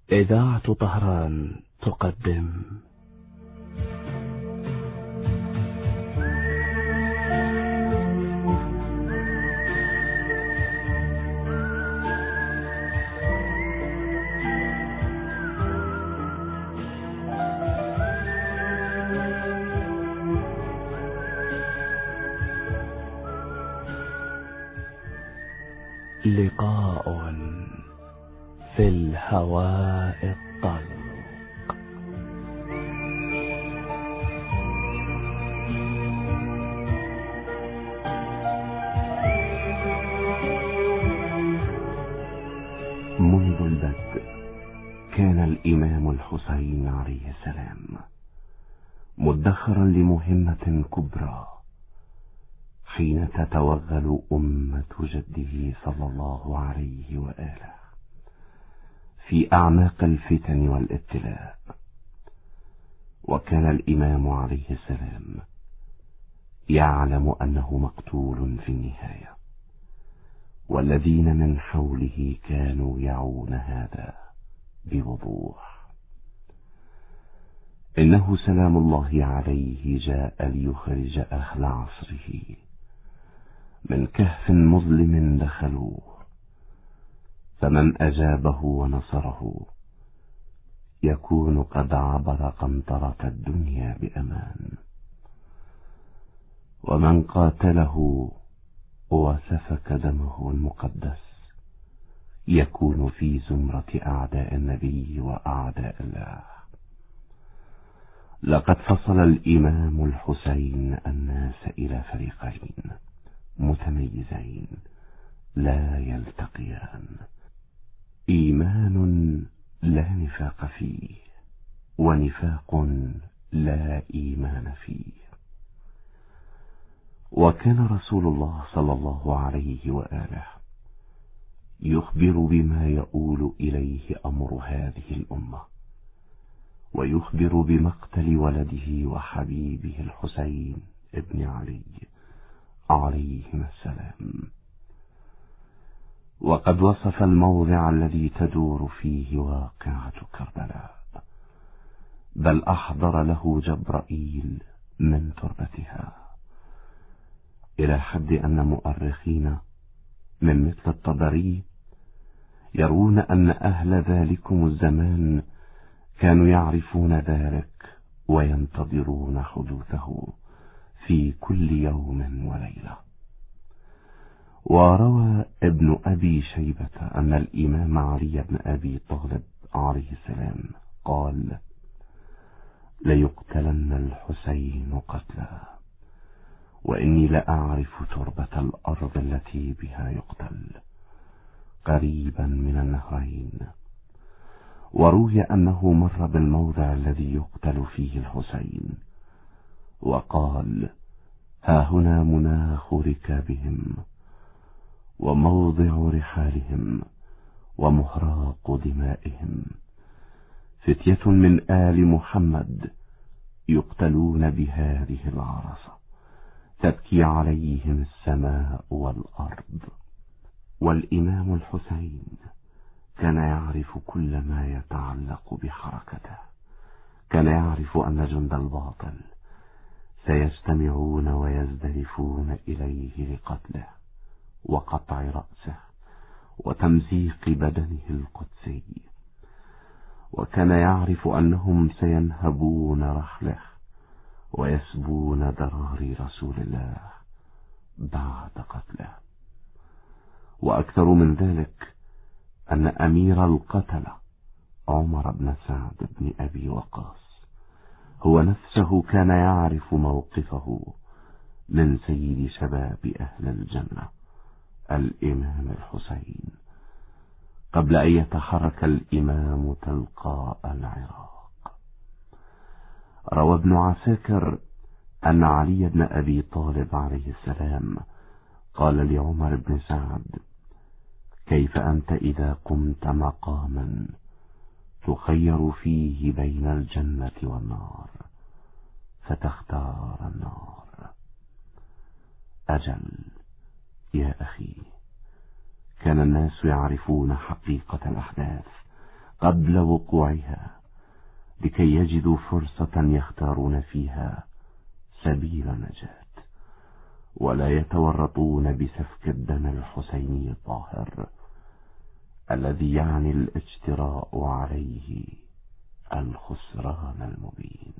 إذاعة طهران تقدم لقاء في الهواء الطلق. منذ البدء كان الإمام الحسين عليه السلام مدخرا لمهمة كبرى حين تتوغل أمة جده صلى الله عليه وآله في أعماق الفتن والابتلاء. وكان الإمام عليه السلام يعلم أنه مقتول في النهاية، والذين من حوله كانوا يعون هذا بوضوح. إنه سلام الله عليه جاء ليخرج أهل عصره من كهف مظلم دخلوه، فمن أجابه ونصره يكون قد عبر قنطرة الدنيا بأمان، ومن قاتله وسفك دمه المقدس يكون في زمرة أعداء النبي وأعداء الله. لقد فصل الإمام الحسين الناس إلى فريقين متميزين لا يلتقيان، إيمان لا نفاق فيه، ونفاق لا إيمان فيه. وكان رسول الله صلى الله عليه وآله يخبر بما يؤول إليه أمر هذه الأمة، ويخبر بمقتل ولده وحبيبه الحسين ابن علي عليهما السلام. وقد وصف الموضع الذي تدور فيه واقعة كربلاء، بل أحضر له جبرائيل من تربتها، إلى حد أن مؤرخين من مثل الطبري يرون أن أهل ذلكم الزمان كانوا يعرفون ذلك وينتظرون حدوثه في كل يوم وليلة. وروى ابن أبي شيبة أن الإمام علي بن أبي طالب عليه السلام قال: ليقتلن الحسين قتلا، وإني لأعرف تربة الأرض التي بها يقتل قريبا من النهرين. وروي أنه مر بالموضع الذي يقتل فيه الحسين وقال: ها هنا مناخ ركابهم وموضع رحالهم ومهراق دمائهم، فتية من آل محمد يقتلون بهذه العرصة، تبكي عليهم السماء والأرض. والإمام الحسين كان يعرف كل ما يتعلق بحركته، كان يعرف أن جند الباطل سيجتمعون ويزدرفون إليه لقتله وقطع رأسه وتمزيق بدنه القدسي، وكان يعرف أنهم سينهبون رحله ويسبون ذراري رسول الله بعد قتله. وأكثر من ذلك أن أمير القتلة عمر بن سعد بن أبي وقاص هو نفسه كان يعرف موقفه من سيد شباب أهل الجنة الإمام الحسين قبل أن يتحرك الإمام تلقاء العراق. روى ابن عساكر أن علي بن أبي طالب عليه السلام قال لعمر بن سعد: كيف أنت إذا قمت مقاما تخير فيه بين الجنة والنار فتختار النار؟ أجل يا أخي، كان الناس يعرفون حقيقة الأحداث قبل وقوعها، لكي يجدوا فرصة يختارون فيها سبيل نجاة، ولا يتورطون بسفك الدم الحسيني الطاهر الذي يعني الاجتراء عليه الخسران المبين.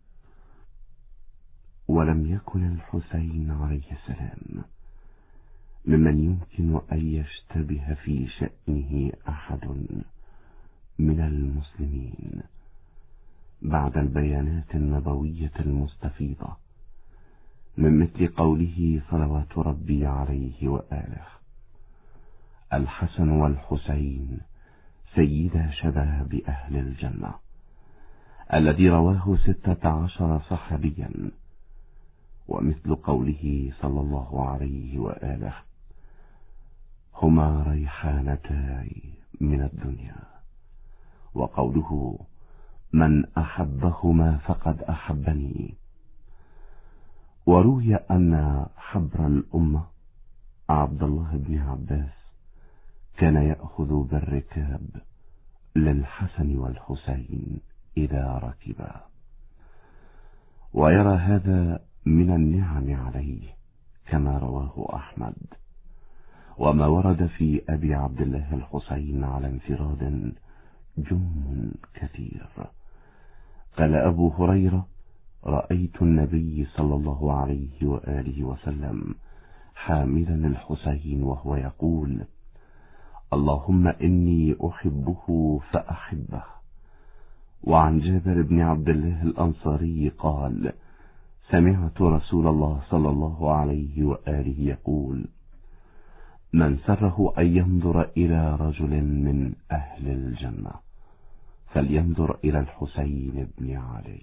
ولم يكن الحسين عليه السلام ممن يمكن أن يشتبه في شأنه أحد من المسلمين بعد البيانات النبوية المستفيضة، من مثل قوله صلوات ربي عليه وآله: الحسن والحسين سيدا شباب أهل الجنة، الذي رواه 16 صحابيا، ومثل قوله صلى الله عليه وآله: هما ريحانتاي من الدنيا، وقوله: من أحبهما فقد أحبني. وروي أن حبر الأمة عبد الله بن عباس كان يأخذ بالركاب للحسن والحسين إذا ركبا، ويرى هذا من النعم عليه، كما رواه أحمد. وما ورد في أبي عبد الله الحسين على انفراد جم كثير. قال أبو هريرة: رأيت النبي صلى الله عليه وآله وسلم حاملا الحسين وهو يقول: اللهم إني أحبه فأحبه. وعن جابر بن عبد الله الأنصاري قال: سمعت رسول الله صلى الله عليه وآله يقول: من سره أن ينظر إلى رجل من أهل الجنة فلينظر إلى الحسين بن علي.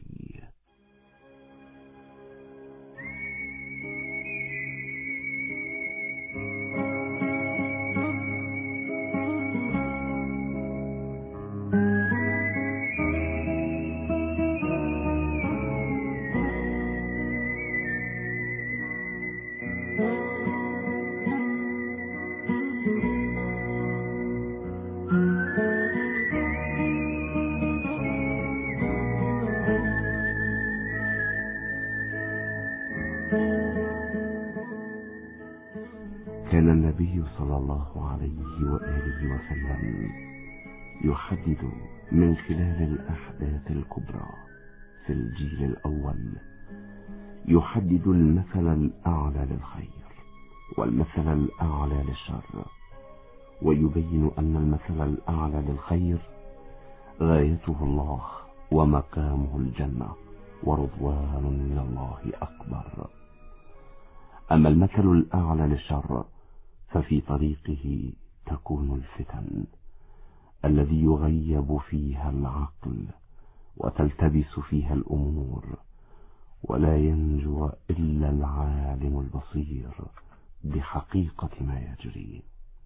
كان النبي صلى الله عليه وآله وسلم يحدد من خلال الأحداث الكبرى في الجيل الأول، يحدد المثل الأعلى للخير والمثل الأعلى للشر، ويبين أن المثل الأعلى للخير غايته الله ومقامه الجنة ورضوان من الله أكبر. أما المثل الأعلى للشر ففي طريقه تكون الفتن الذي يغيب فيها العقل وتلتبس فيها الأمور، ولا ينجو إلا العالم البصير بحقيقة ما يجري.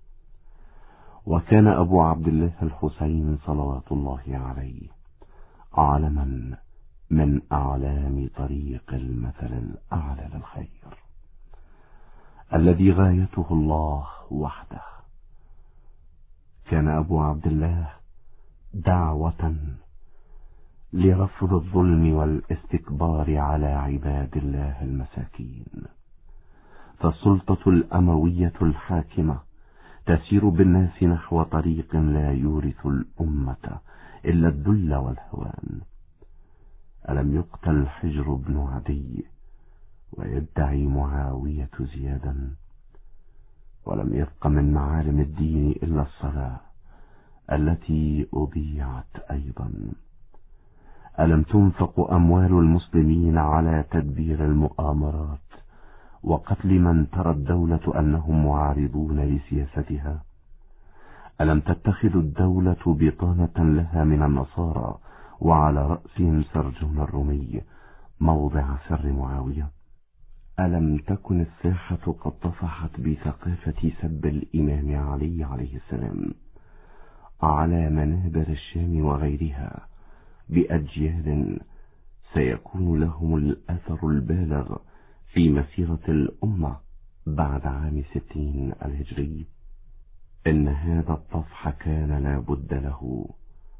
وكان أبو عبد الله الحسين صلوات الله عليه علما من أعلام طريق المثل الأعلى للخير الذي غايته الله وحده. كان أبو عبد الله دعوة لرفض الظلم والاستكبار على عباد الله المساكين، فالسلطة الأموية الحاكمة تسير بالناس نحو طريق لا يورث الأمة إلا الذل والهوان. ألم يقتل حجر بن عدي ويدعي معاوية زيادا؟ ولم يبق من معالم الدين إلا الصلاة التي أضيعت أيضا. ألم تنفق أموال المسلمين على تدبير المؤامرات وقتل من ترى الدولة أنهم معارضون لسياستها؟ ألم تتخذ الدولة بطانة لها من النصارى وعلى رأسهم سرجون الرومي موضع سر معاوية؟ ألم تكن الساحة قد طفحت بثقافة سب الإمام علي عليه السلام على منابر الشام وغيرها بأجيال سيكون لهم الأثر البالغ في مسيرة الأمة بعد عام 60 الهجري؟ إن هذا الطفح كان لا بد له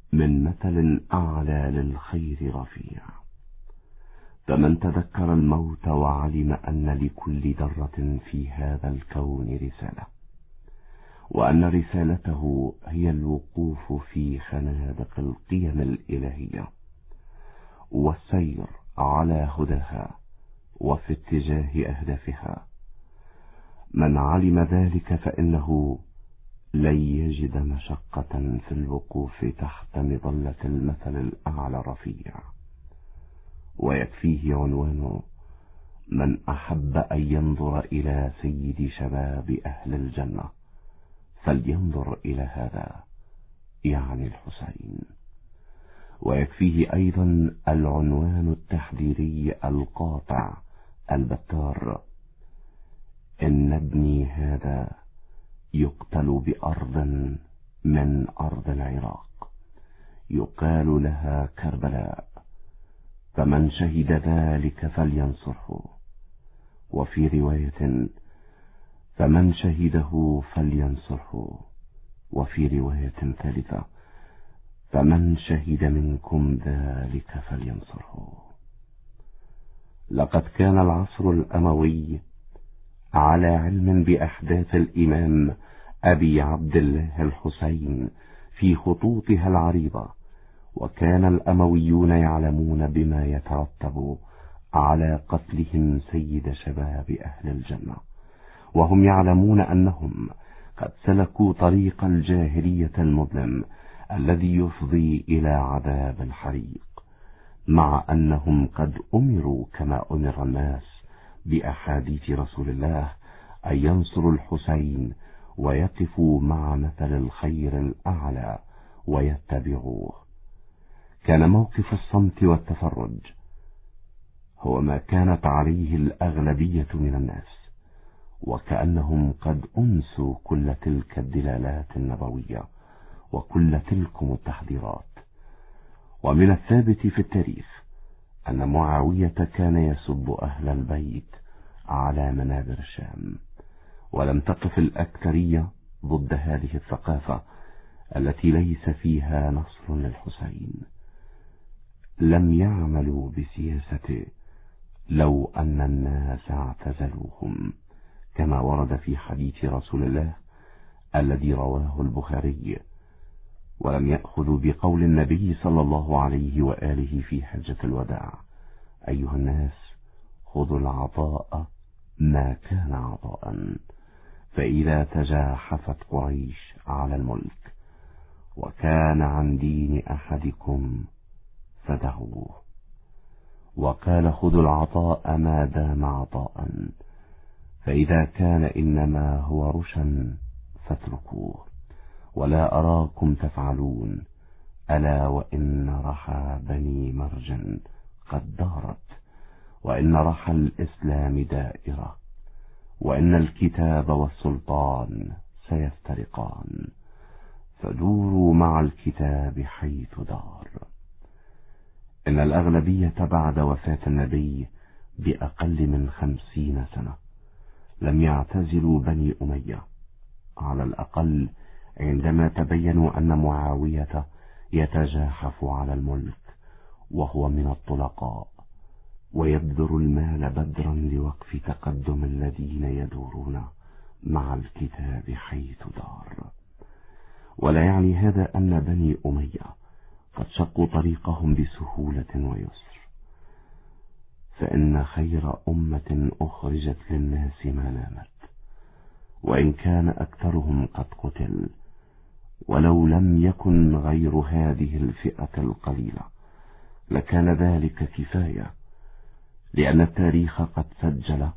من مثل أعلى للخير رفيع. فمن تذكر الموت وعلم أن لكل ذرة في هذا الكون رسالة، وأن رسالته هي الوقوف في خنادق القيم الإلهية والسير على هداها وفي اتجاه أهدافها، من علم ذلك فإنه لن يجد مشقة في الوقوف تحت مظلة المثل الأعلى رفيع. ويكفيه عنوانه: من أحب أن ينظر إلى سيد شباب أهل الجنة فلينظر إلى هذا، يعني الحسين. ويكفيه أيضا العنوان التحذيري القاطع البتار: إن ابني هذا يقتل بأرض من أرض العراق يقال لها كربلاء، فمن شهد ذلك فلينصره. وفي رواية: فمن شهده فلينصره. وفي رواية ثالثة: فمن شهد منكم ذلك فلينصره. لقد كان العصر الأموي على علم بأحداث الإمام أبي عبد الله الحسين في خطوطها العريضة، وكان الأمويون يعلمون بما يترتب على قتلهم سيد شباب أهل الجنة، وهم يعلمون أنهم قد سلكوا طريق الجاهلية المظلم الذي يفضي إلى عذاب الحريق، مع أنهم قد أمروا كما أمر الناس بأحاديث رسول الله أن ينصروا الحسين ويقفوا مع مثل الخير الأعلى ويتبعوه. كان موقف الصمت والتفرج هو ما كانت عليه الأغلبية من الناس، وكأنهم قد أنسوا كل تلك الدلالات النبوية وكل تلكم التحذيرات. ومن الثابت في التاريخ أن معاوية كان يسب أهل البيت على منابر الشام، ولم تقف الأكثرية ضد هذه الثقافة التي ليس فيها نصر للحسين. لم يعملوا بسياسة لو أن الناس اعتزلوهم، كما ورد في حديث رسول الله الذي رواه البخاري: ولم يأخذوا بقول النبي صلى الله عليه وآله في حجة الوداع: أيها الناس خذوا العطاء ما كان عطاء، فإذا تجاحفت قريش على الملك وكان عن دين أحدكم فدعوه. وقال: خذوا العطاء ما دام عطاء، فإذا كان إنما هو رشا فاتركوه، ولا أراكم تفعلون. ألا وإن رحى بني مرجن قد دارت، وإن رحى الإسلام دائرة، وإن الكتاب والسلطان سيفترقان، فدوروا مع الكتاب حيث دار. إن الأغلبية بعد وفاة النبي بأقل من 50 سنة لم يعتزلوا بني أمية، على الأقل عندما تبينوا أن معاوية يتجاحف على الملك وهو من الطلقاء، ويبذر المال بدرا لوقف تقدم الذين يدورون مع الكتاب حيث دار. ولا يعني هذا أن بني أمية قد شقوا طريقهم بسهولة ويسر، فإن خير أمة أخرجت للناس ما نامت، وإن كان أكثرهم قد قتل، ولو لم يكن غير هذه الفئة القليلة لكان ذلك كفاية، لأن التاريخ قد سجل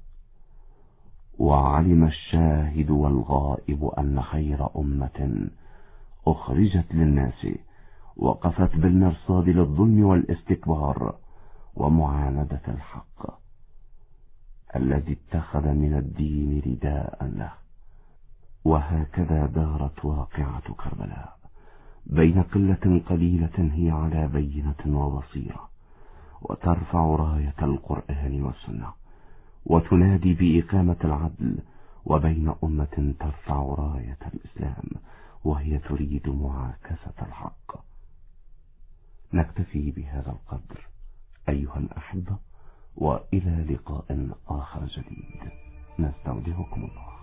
وعلم الشاهد والغائب أن خير أمة أخرجت للناس وقفت بالمرصاد للظلم والاستكبار ومعاندة الحق الذي اتخذ من الدين رداء له. وهكذا دارت واقعة كربلاء بين قلة قليلة هي على بينة وبصيرة، وترفع راية القرآن والسنة وتنادي بإقامة العدل، وبين أمة ترفع راية الإسلام وهي تريد معاكسة الحق. نكتفي بهذا القدر أيها الأحبة، وإلى لقاء آخر جديد، نستودعكم الله.